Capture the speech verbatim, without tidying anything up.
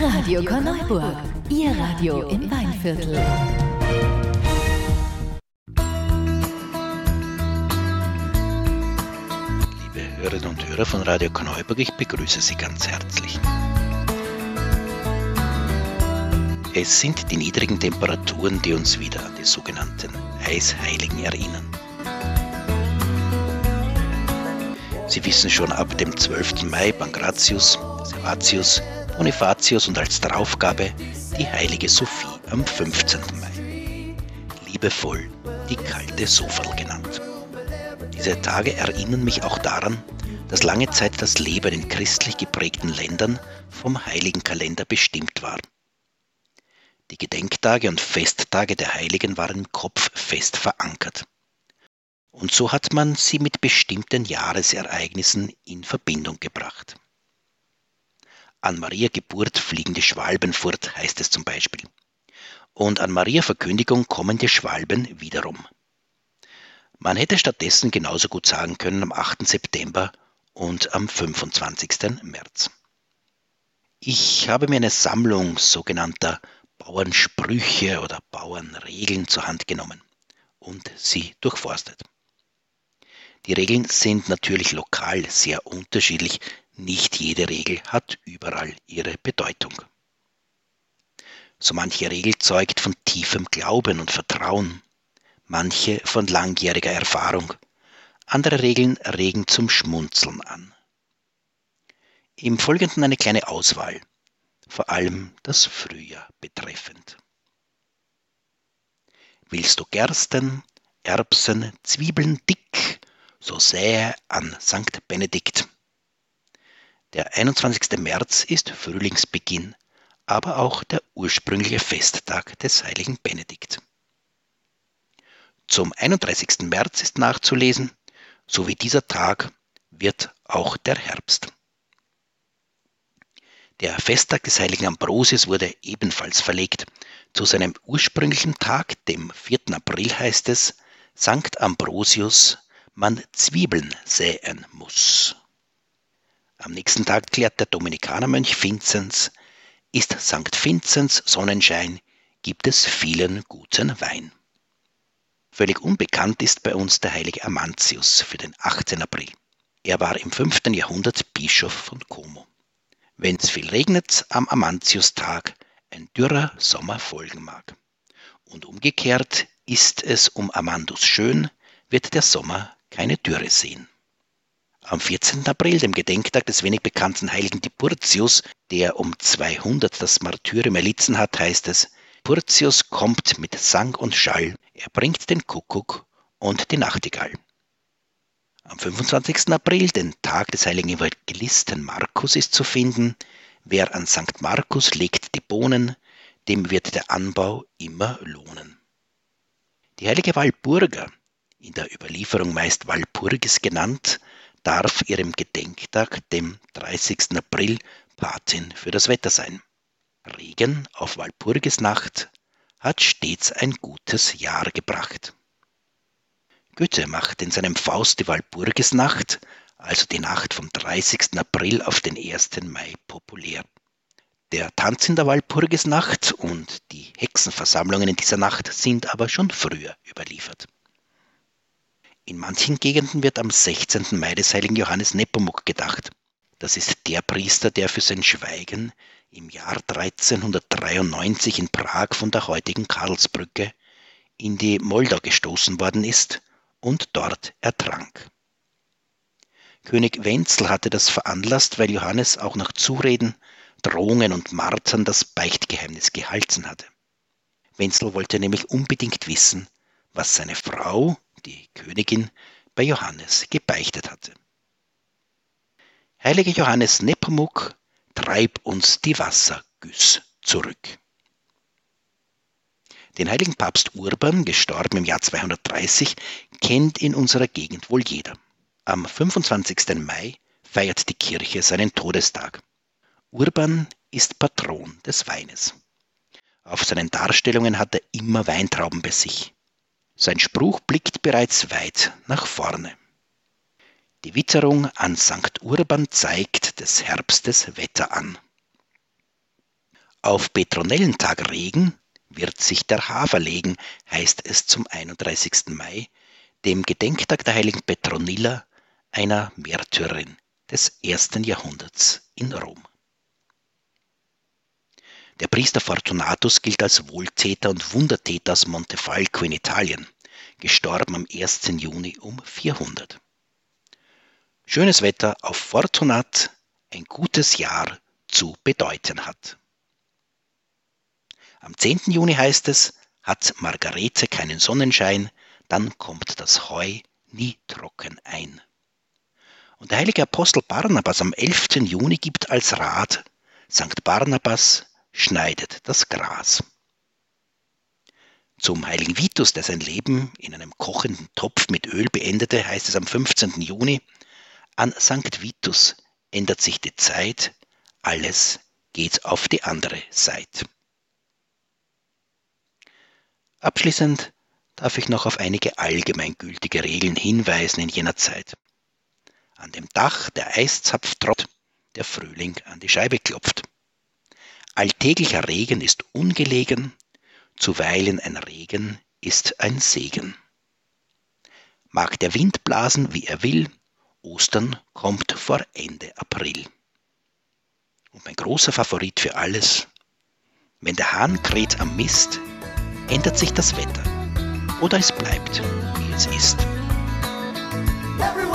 Radio Korneuburg, Ihr Radio im Weinviertel. Liebe Hörerinnen und Hörer von Radio Korneuburg, ich begrüße Sie ganz herzlich. Es sind die niedrigen Temperaturen, die uns wieder an die sogenannten Eisheiligen erinnern. Sie wissen schon, ab dem zwölften Mai Pankratius, Servatius, Bonifatius und als Draufgabe die heilige Sophie am fünfzehnten Mai. Liebevoll die kalte Soferl genannt. Diese Tage erinnern mich auch daran, dass lange Zeit das Leben in christlich geprägten Ländern vom heiligen Kalender bestimmt war. Die Gedenktage und Festtage der Heiligen waren im Kopf fest verankert. Und so hat man sie mit bestimmten Jahresereignissen in Verbindung gebracht. An Maria Geburt fliegen die Schwalben fort, heißt es zum Beispiel. Und an Maria Verkündigung kommen die Schwalben wiederum. Man hätte stattdessen genauso gut sagen können am achten September und am fünfundzwanzigsten März. Ich habe mir eine Sammlung sogenannter Bauernsprüche oder Bauernregeln zur Hand genommen und sie durchforstet. Die Regeln sind natürlich lokal sehr unterschiedlich. Nicht jede Regel hat überall ihre Bedeutung. So manche Regel zeugt von tiefem Glauben und Vertrauen, manche von langjähriger Erfahrung, andere Regeln regen zum Schmunzeln an. Im Folgenden eine kleine Auswahl, vor allem das Frühjahr betreffend. Willst du Gersten, Erbsen, Zwiebeln dick, so sähe an Sankt Benedikt. Der einundzwanzigste März ist Frühlingsbeginn, aber auch der ursprüngliche Festtag des heiligen Benedikt. Zum einunddreißigsten März ist nachzulesen, so wie dieser Tag wird auch der Herbst. Der Festtag des heiligen Ambrosius wurde ebenfalls verlegt. Zu seinem ursprünglichen Tag, dem vierten April, heißt es, Sankt Ambrosius, man Zwiebeln säen muss. Am nächsten Tag klärt der Dominikanermönch Vinzenz, ist Sankt Vinzenz Sonnenschein, gibt es vielen guten Wein. Völlig unbekannt ist bei uns der heilige Amantius für den achtzehnten April. Er war im fünften Jahrhundert Bischof von Como. Wenn's viel regnet am Amantiustag, ein dürrer Sommer folgen mag. Und umgekehrt, ist es um Amandus schön, wird der Sommer keine Dürre sehen. Am vierzehnten April, dem Gedenktag des wenig bekannten heiligen Tiburtius, der um zweihundert das Martyrium erlitten hat, heißt es, Tiburtius kommt mit Sang und Schall, er bringt den Kuckuck und die Nachtigall. Am fünfundzwanzigsten April, den Tag des heiligen Evangelisten Markus, ist zu finden, wer an Sankt Markus legt die Bohnen, dem wird der Anbau immer lohnen. Die heilige Walpurga, in der Überlieferung meist Walpurgis genannt, darf ihrem Gedenktag, dem dreißigsten April, Patin für das Wetter sein. Regen auf Walpurgisnacht hat stets ein gutes Jahr gebracht. Goethe macht in seinem Faust die Walpurgisnacht, also die Nacht vom dreißigsten April auf den ersten Mai, populär. Der Tanz in der Walpurgisnacht und die Hexenversammlungen in dieser Nacht sind aber schon früher überliefert. In manchen Gegenden wird am sechzehnten Mai des heiligen Johannes Nepomuk gedacht. Das ist der Priester, der für sein Schweigen im Jahr dreizehnhundertdreiundneunzig in Prag von der heutigen Karlsbrücke in die Moldau gestoßen worden ist und dort ertrank. König Wenzel hatte das veranlasst, weil Johannes auch nach Zureden, Drohungen und Martern das Beichtgeheimnis gehalten hatte. Wenzel wollte nämlich unbedingt wissen, was seine Frau, die Königin, bei Johannes gebeichtet hatte. Heiliger Johannes Nepomuk, treib uns die Wassergüss zurück. Den heiligen Papst Urban, gestorben im Jahr zweihundertdreißig, kennt in unserer Gegend wohl jeder. Am fünfundzwanzigsten Mai feiert die Kirche seinen Todestag. Urban ist Patron des Weines. Auf seinen Darstellungen hat er immer Weintrauben bei sich. Sein Spruch blickt bereits weit nach vorne. Die Witterung an Sankt Urban zeigt des Herbstes Wetter an. Auf Petronellentag Regen wird sich der Hafer legen, heißt es zum einunddreißigsten Mai, dem Gedenktag der heiligen Petronilla, einer Märtyrerin des ersten Jahrhunderts in Rom. Der Priester Fortunatus gilt als Wohltäter und Wundertäter aus Montefalco in Italien, gestorben am ersten Juni um vierhundert. Schönes Wetter auf Fortunat, ein gutes Jahr zu bedeuten hat. Am zehnten Juni heißt es, hat Margarete keinen Sonnenschein, dann kommt das Heu nie trocken ein. Und der heilige Apostel Barnabas am elften Juni gibt als Rat, Sankt Barnabas schneidet das Gras. Zum heiligen Vitus, der sein Leben in einem kochenden Topf mit Öl beendete, heißt es am fünfzehnten Juni, an Sankt Vitus ändert sich die Zeit, alles geht auf die andere Seite. Abschließend darf ich noch auf einige allgemeingültige Regeln hinweisen in jener Zeit. An dem Dach der Eiszapf tropft, der Frühling an die Scheibe klopft. Alltäglicher Regen ist ungelegen, zuweilen ein Regen ist ein Segen. Mag der Wind blasen, wie er will, Ostern kommt vor Ende April. Und mein großer Favorit für alles, wenn der Hahn kräht am Mist, ändert sich das Wetter oder es bleibt, wie es ist.